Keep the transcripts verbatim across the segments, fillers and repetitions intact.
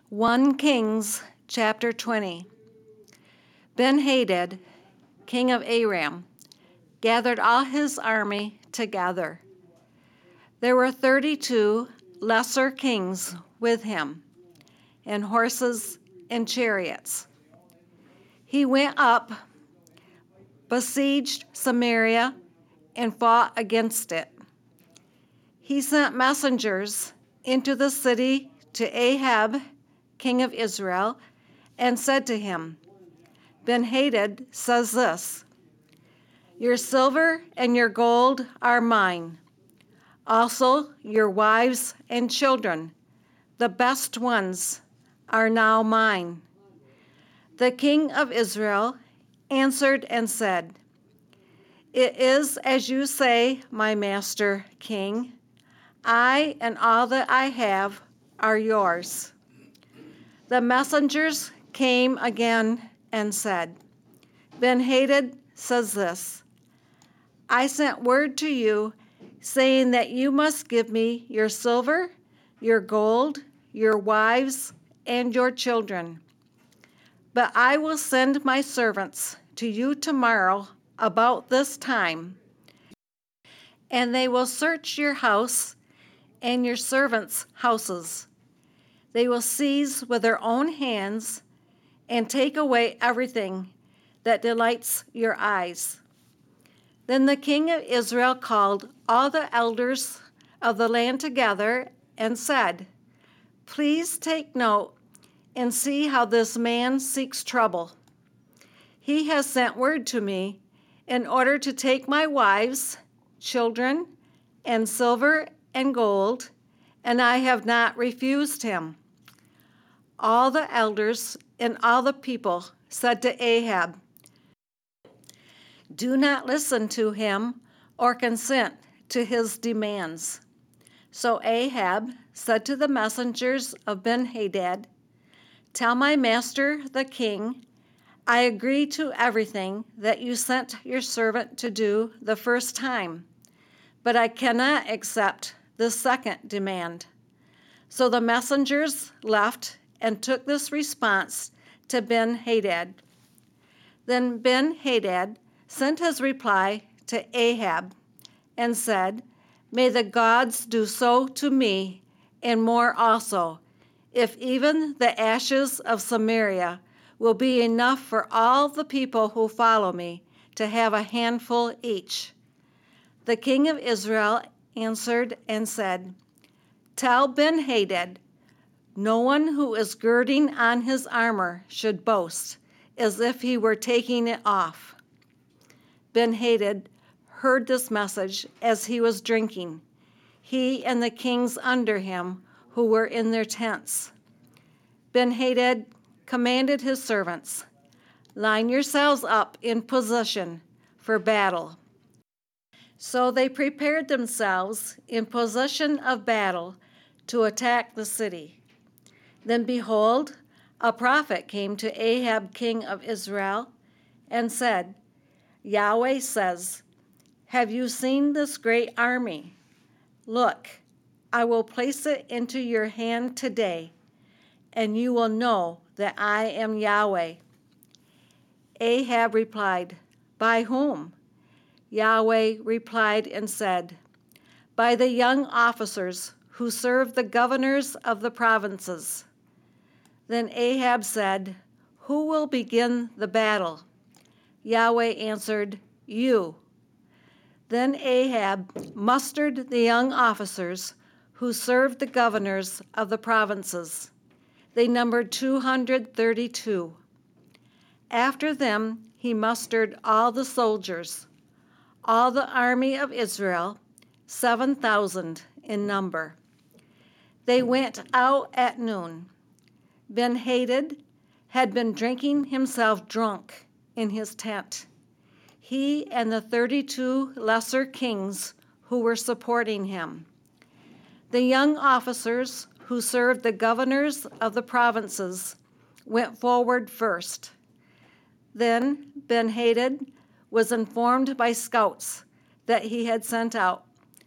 First Kings chapter twenty. Ben-Hadad, king of Aram, gathered all his army together. There were thirty-two lesser kings with him, and horses and chariots. He went up, besieged Samaria, and fought against it. He sent messengers into the city to Ahab, king of Israel, and said to him, Ben-Hadad says this, "Your silver and your gold are mine, also your wives and children, the best ones, are now mine." The king of Israel answered and said, "It is as you say, my master king. I and all that I have are yours." The messengers came again and said, Ben-Hadad says this, "I sent word to you saying that you must give me your silver, your gold, your wives, and your children. But I will send my servants to you tomorrow about this time, and they will search your house and your servants' houses. They will seize with their own hands and take away everything that delights your eyes." Then the king of Israel called all the elders of the land together and said, "Please take note and see how this man seeks trouble. He has sent word to me in order to take my wives, children, and silver and gold, and I have not refused him." All the elders and all the people said to Ahab, "Do not listen to him or consent to his demands." So Ahab said to the messengers of Ben-Hadad, "Tell my master the king, I agree to everything that you sent your servant to do the first time, but I cannot accept the second demand." So the messengers left and took this response to Ben-Hadad. Then Ben-Hadad sent his reply to Ahab and said, "May the gods do so to me, and more also, if even the ashes of Samaria will be enough for all the people who follow me to have a handful each." The king of Israel answered and said, "Tell Ben-Hadad, no one who is girding on his armor should boast, as if he were taking it off." Ben-Hadad heard this message as he was drinking, he and the kings under him who were in their tents. Ben-Hadad commanded his servants, "Line yourselves up in position for battle." So they prepared themselves in position of battle to attack the city. Then behold, a prophet came to Ahab, king of Israel, and said, "Yahweh says, have you seen this great army? Look, I will place it into your hand today, and you will know that I am Yahweh." Ahab replied, "By whom?" Yahweh replied and said, "By the young officers who serve the governors of the provinces." Then Ahab said, "Who will begin the battle?" Yahweh answered, "You." Then Ahab mustered the young officers who served the governors of the provinces. They numbered two hundred thirty-two. After them he mustered all the soldiers, all the army of Israel, seven thousand in number. They went out at noon. Ben-Hadad had been drinking himself drunk in his tent, he and the thirty-two lesser kings who were supporting him. The young officers who served the governors of the provinces went forward first. Then Ben-Hadad was informed by scouts that he had sent out,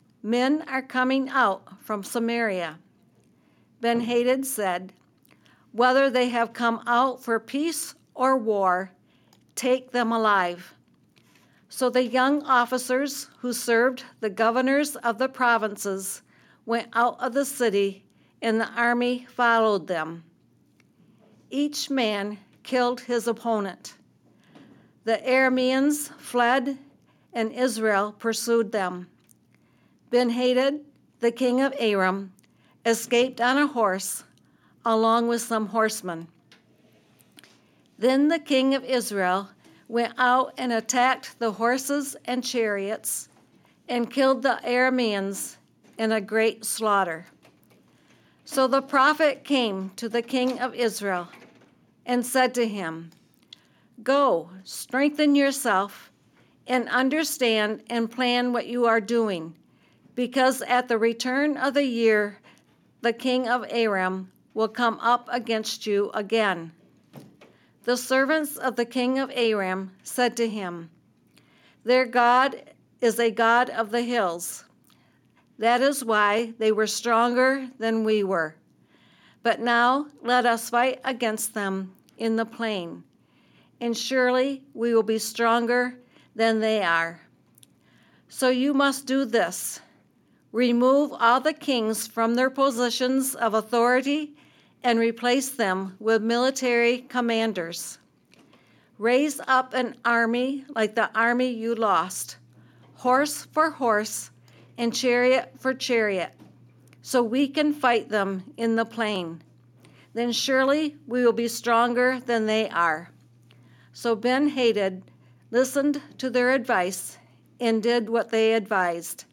"Men are coming out from Samaria." Ben-Hadad said, whether they have come out for peace or war, take them alive." So the young officers who served the governors of the provinces went out of the city, and the army followed them. Each man killed his opponent. The Arameans fled, and Israel pursued them. Ben-Hadad, the king of Aram, escaped on a horse, along with some horsemen. Then the king of Israel went out and attacked the horses and chariots, and killed the Arameans in a great slaughter. So the prophet came to the king of Israel and said to him, "Go, strengthen yourself, and understand and plan what you are doing, because at the return of the year the king of Aram will come up against you again." The servants of the king of Aram said to him, "Their God is a God of the hills. That is why they were stronger than we were. But now let us fight against them in the plain, and surely we will be stronger than they are. So you must do this: remove all the kings from their positions of authority and replace them with military commanders. Raise up an army like the army you lost, horse for horse and chariot for chariot, so we can fight them in the plain. Then surely we will be stronger than they are." So Ben-Hadad listened to their advice and did what they advised.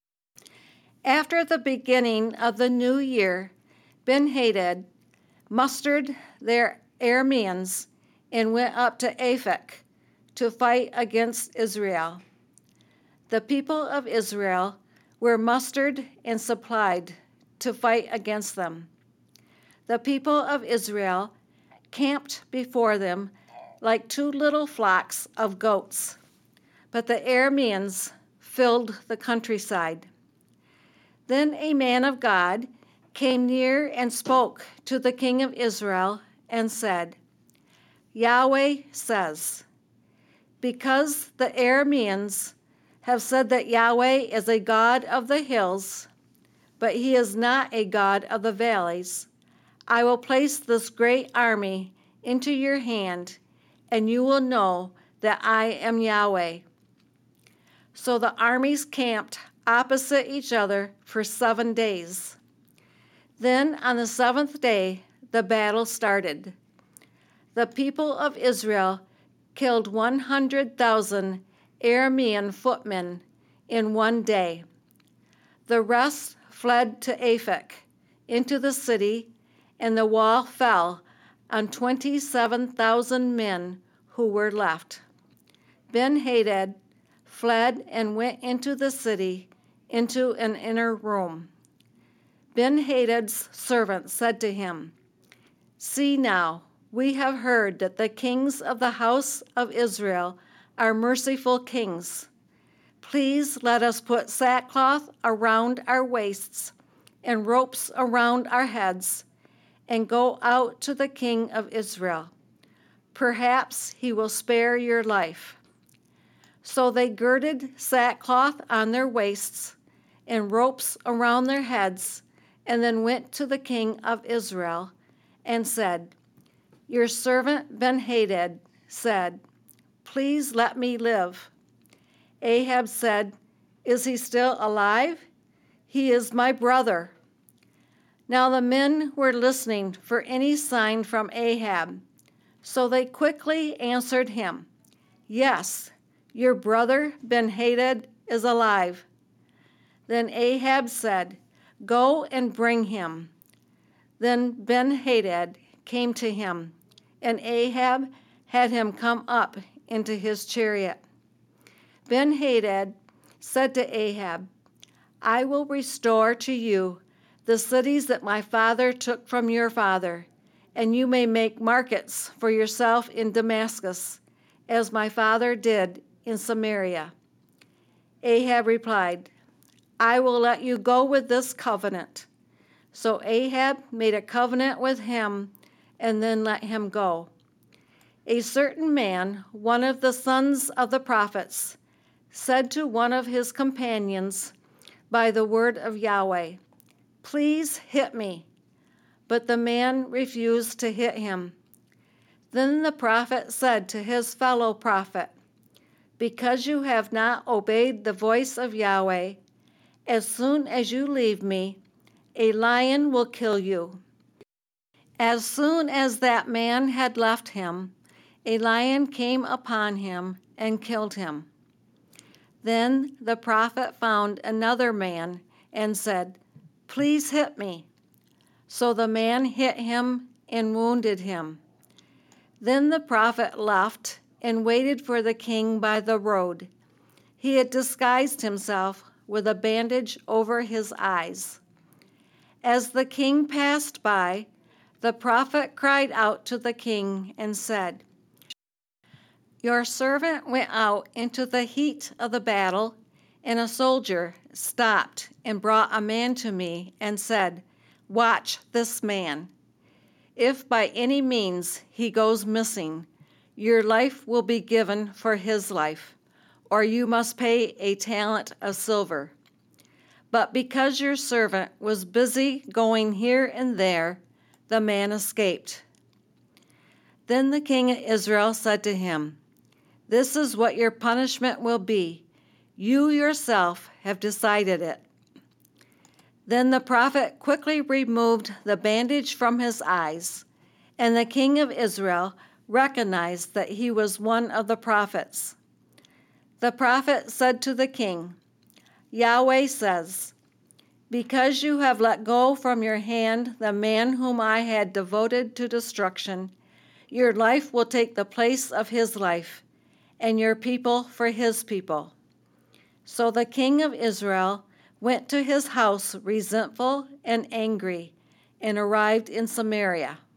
After the beginning of the new year, Ben-Hadad mustered their Arameans and went up to Aphek to fight against Israel. The people of Israel were mustered and supplied to fight against them. The people of Israel camped before them like two little flocks of goats, but the Arameans filled the countryside. Then a man of God came near and spoke to the king of Israel and said, "Yahweh says, because the Arameans have said that Yahweh is a God of the hills, but he is not a God of the valleys, I will place this great army into your hand, and you will know that I am Yahweh." So the armies camped opposite each other for seven days. Then on the seventh day, the battle started. The people of Israel killed one hundred thousand Aramean footmen in one day. The rest fled to Aphek into the city, and the wall fell on twenty-seven thousand men who were left. Ben-Hadad fled and went into the city, into an inner room. Ben-Hadad's servant said to him, "See now, we have heard that the kings of the house of Israel are merciful kings. Please let us put sackcloth around our waists and ropes around our heads and go out to the king of Israel. Perhaps he will spare your life." So they girded sackcloth on their waists and ropes around their heads, and then went to the king of Israel and said, "Your servant Ben-Hadad said, 'Please let me live.' Ahab said, 'Is he still alive? He is my brother.' Now the men were listening for any sign from Ahab, so they quickly answered him, 'Yes, your brother Ben-Hadad is alive.' Then Ahab said, 'Go and bring him.' Then Ben-Hadad came to him, and Ahab had him come up into his chariot. Ben-Hadad said to Ahab, 'I will restore to you the cities that my father took from your father, and you may make markets for yourself in Damascus, as my father did in Samaria.' Ahab replied, 'I will let you go with this covenant.' So Ahab made a covenant with him and then let him go. A certain man, one of the sons of the prophets, said to one of his companions by the word of Yahweh, "Please hit me." But the man refused to hit him. Then the prophet said to his fellow prophet, "Because you have not obeyed the voice of Yahweh, as soon as you leave me, a lion will kill you." As soon as that man had left him, a lion came upon him and killed him. Then the prophet found another man and said, "Please hit me." So the man hit him and wounded him. Then the prophet left and waited for the king by the road. He had disguised himself with a bandage over his eyes. As the king passed by, the prophet cried out to the king and said, "Your servant went out into the heat of the battle, and a soldier stopped and brought a man to me and said, 'Watch this man. If by any means he goes missing, your life will be given for his life, or you must pay a talent of silver.' But because your servant was busy going here and there, the man escaped." Then the king of Israel said to him, "This is what your punishment will be. You yourself have decided it." Then the prophet quickly removed the bandage from his eyes, and the king of Israel recognized that he was one of the prophets. The prophet said to the king, "Yahweh says, because you have let go from your hand the man whom I had devoted to destruction, your life will take the place of his life, and your people for his people." So the king of Israel went to his house resentful and angry, and arrived in Samaria.